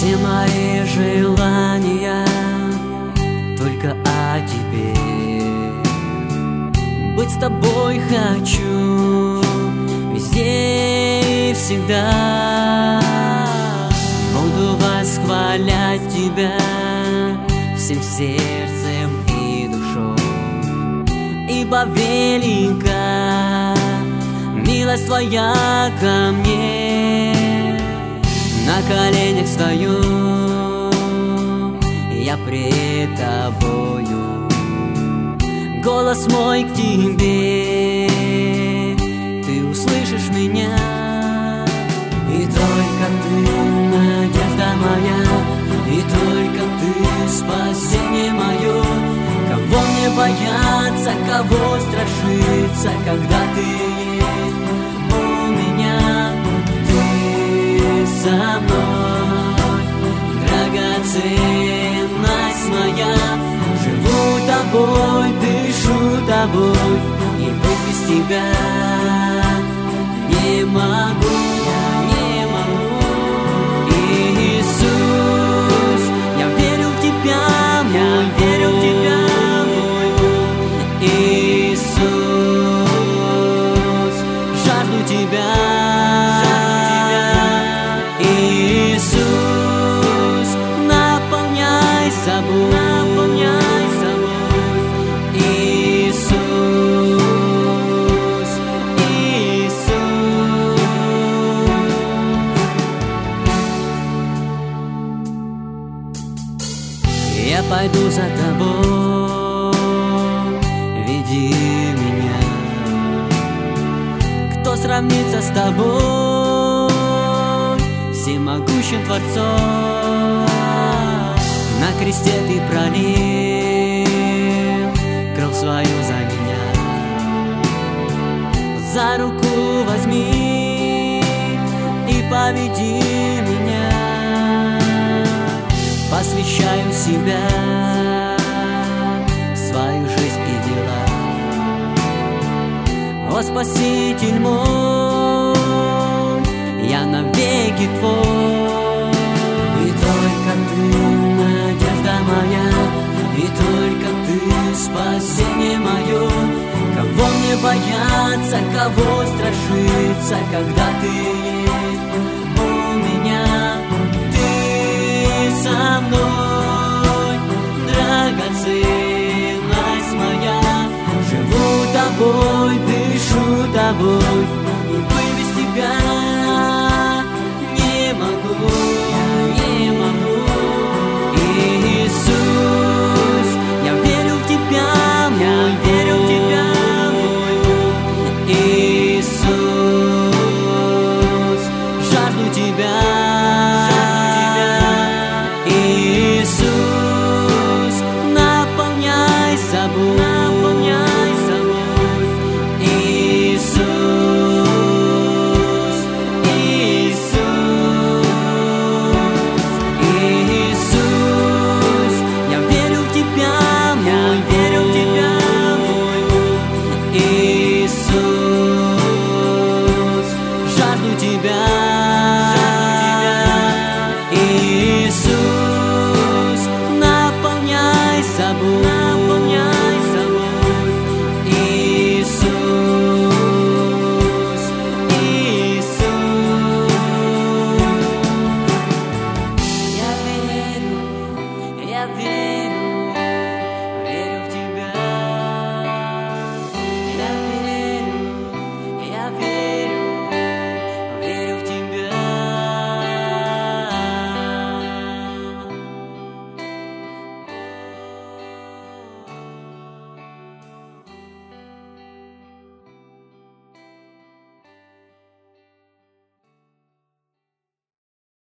Все мои желания только о тебе. Быть с тобой хочу везде и всегда. Буду восхвалять тебя всем сердцем и душой, ибо велика милость твоя ко мне. На коленях стою я пред тобою, голос мой к тебе, ты услышишь меня. И только ты надежда моя, и только ты спасение мое. Кого мне бояться, кого страшиться, когда ты есть у меня, ты со мной, драгоценность моя. Живу тобой, дышу тобой, и быть без тебя не могу. Иисус, я верю в тебя, я верю в тебя, мой Бог. Иисус, жажду тебя, Иисус, наполняй собой, Иисус, Иисус. Я пойду за тобой, веди меня. Кто сравнится с тобой, всемогущим Творцом? На кресте ты пролил кровь свою за меня. За руку возьми и поведи меня. Посвящаю себя, свою жизнь и дела. О, Спаситель мой, я навеки твой. И только ты надежда моя, и только ты спасение мое. Кого мне бояться, кого страшиться, когда ты есть у меня, ты со мной, драгоценность моя. Живу тобой, дышу тобой, и быть без тебя не могу, не могу.